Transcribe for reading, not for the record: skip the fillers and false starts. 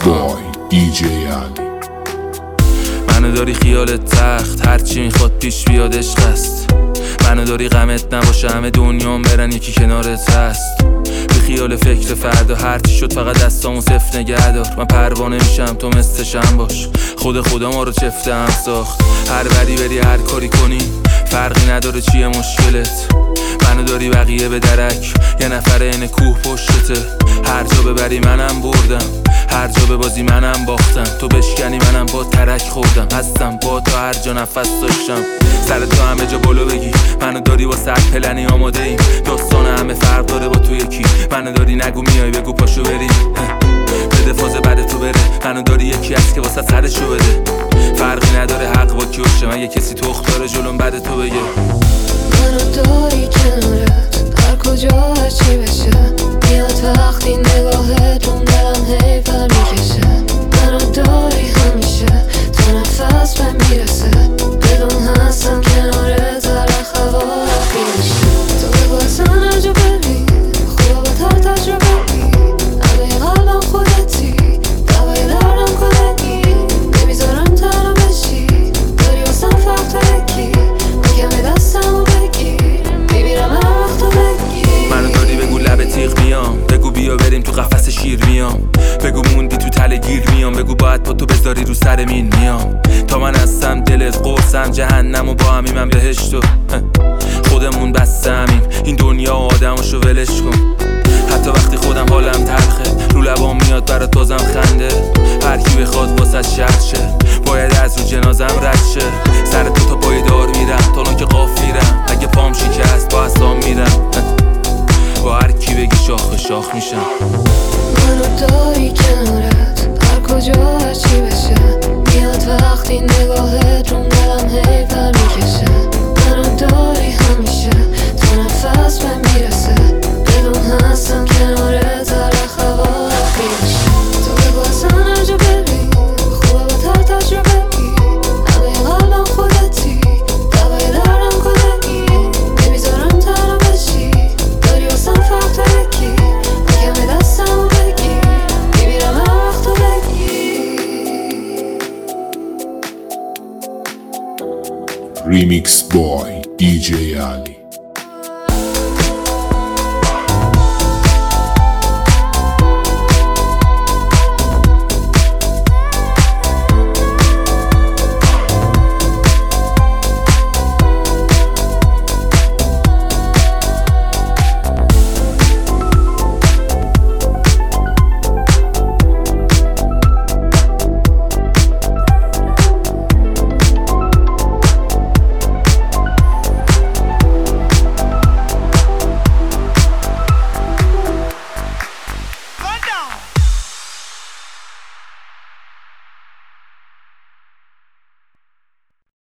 boy DJ علی. منو داری خیالت تخت، هرچی میخواد پیش بیاد عشق است. منو داری غمت نباشه، همه دنیام برن یکی کنارت هست. بی خیال فکر فردا، هرچی شد فقط دستامو صفر نگه دار. من پروانه میشم تو مثلشم باش، خدا ما رو چفته هم ساخت. هر بری بری هر کاری کنی فرقی نداره چیه مشکلت. منو داری بقیه به درک، یه نفر این کوه پشتته. هر جا ببری منم بردم، هر جا به بازی منم باختم. تو بشکنی منم با ترک خوردم، هستم با تو هر جا نفس داشتم. سر تو همه جا بالا بگی، منو داری با سر پلنی آماده ایم. داستان همه فرق داره با تو یکی، منو داری نگو میای بگو پاشو بریم. بده فاز بعد تو بره، منو داری یکی هست که واسه سرشو بده. فرقی نداره حق با کی باشه، من یه کسی تخت داره جلوم بعد تو بگه. منو داری کنارت هر کجا هرچی بشه، میاد وقتی نگاهت اون دلم هی پر میکشه. منو داری همیشه تا نفس بهم میرسه، بدون هستم کنارت هر خوا رفی میشه. تو بگو اصلا هر جا بری خوبه با تر تجربه ای، همه قلبم خودتی، دوای دردم کدکی. نمیذارم تنها بشی، داری واسم فرق تا یکی. کمی دستمو بگیر، میمیرم هر وقت تو بگیر. منو داری بگو لب تیغ میام، بگو بیا بریم تو قفس شیر میام. بگو موندی تو تله گیر میام، بگو باید با تو بذاری رو سر مین میام. تا من هستم دلت قرصم جهنم و با همی من بهشتو. خودمون بسته همیم این دنیا و آدماشو ولش کن. حتی وقتی خودم حالم تلخه، رو لبام میاد برات بازم خنده. هر کی بخواد واسه شرط شه، باید از رو جنازم رد شه. سر تو تا پای دار میرم، تا که قاف میرم. اگه پام شکست با اسام میرم، با هر کی بگی شاخ به شاخ میشم. منو داری کنارت هر کجا هرچی بشه، میاد وقتی نگاهت اون دلم هی پر میکشه. منو داری همیشه تا نفس بهم میرسه، بدون هستم کنارت هر خوا رفی میشه. تو بگو اصلا هر جا بری خوبه با تر تجربه ای، همه قلبم خودتی، دوای دردم کدکی. نمیذارم تنها بشی، داری واسم فرق تا یکی. کمی دستمو بگیر، میمیرم هر وقت تو بگیر. Remix boy DJ علی.